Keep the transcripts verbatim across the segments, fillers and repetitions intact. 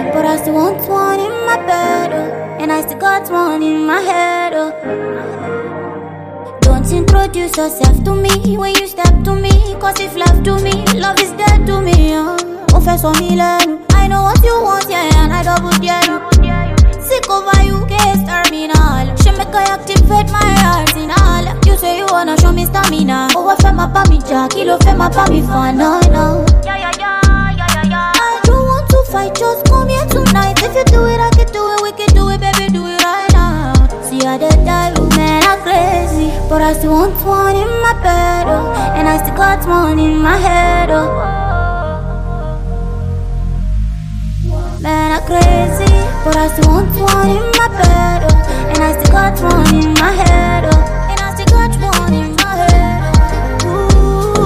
but I still want one in my bed, oh. And I still got one in my head, oh. Don't introduce yourself to me when you step to me, cause if left to me, love is dead to me, oh. Confess me, I know what you want, yeah, and I double dare you. Sick over you, case terminal. She make I activate my arsenal. You say you wanna show me stamina. Oh, I feel my pammy jack, kilo feel my pammy fan, no, no. Yeah, yeah, yeah, yeah, yeah, yeah. I don't want to fight, just come here tonight. If you do it, I can do it, we can do it, baby, do it right now. See how they die, man, I'm crazy, but I still want one in my bed, oh. And I still got one in my head, oh. Man, I'm crazy, but I still want one in my bed, oh. And I still got one in my head, oh. And I still got one in my head, oh.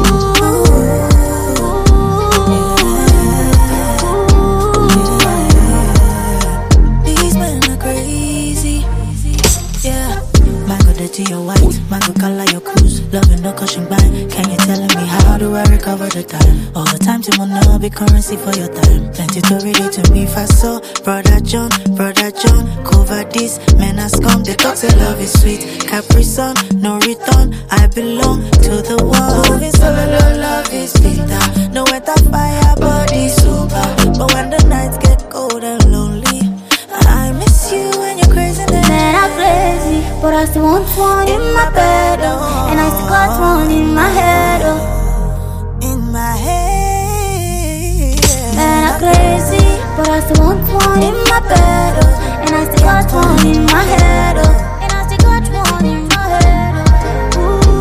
Ooh. These men are crazy, yeah. Mango dirty your white, mango color your cruise. Loving no caution by. Can you tell me how do I recover the time? All the time to wanna be currency for your time. Plenty to relate to me fast so. Brother John, brother John, cover this. Men are scum, they talk say love is sweet. Capri Sun, no return. I belong to the one. Moving solo, love is bitter. No weather, fire, body sober. But when the nights get cold and lonely, I miss you when you're crazy. Man, I'm crazy, but I still want one in my bed, oh. And I still got one in my head, oh. In my head, yeah. Man, I'm crazy, but I still want one in my bed, oh. And I still got one in my head, oh. And I still got one in my head, oh.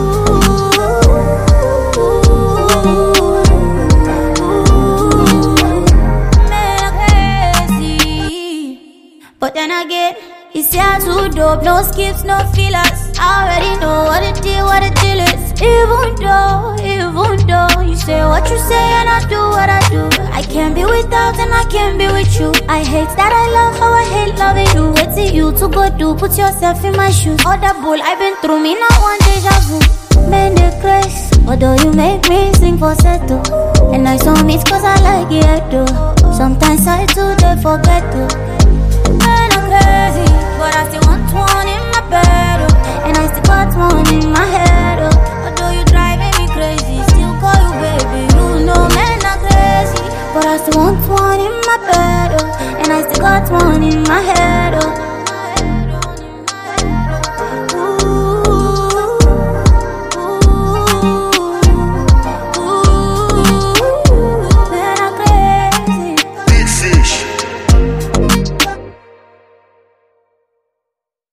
Ooh. Man, I'm crazy, but then again, it's yeah too dope, no skips, no fillers. I already know what it is, what it is. Even though, even though you say what you say and I do what I do, I can't be without and I can't be with you. I hate that I love how I hate loving you. Waiting you to go do, put yourself in my shoes. All that bull I've been through, me not one deja vu. Man, the grace, although you make me sing for settle. And I saw me cause I like it though. Sometimes I do, they forget to. Man, I'm crazy, but I still want one in my bed, oh. And I still got one in my head, oh. Although you driving me crazy, still call you baby. You know, man, I'm crazy, but I still want one in my bed, oh. And I still got one in my head, oh.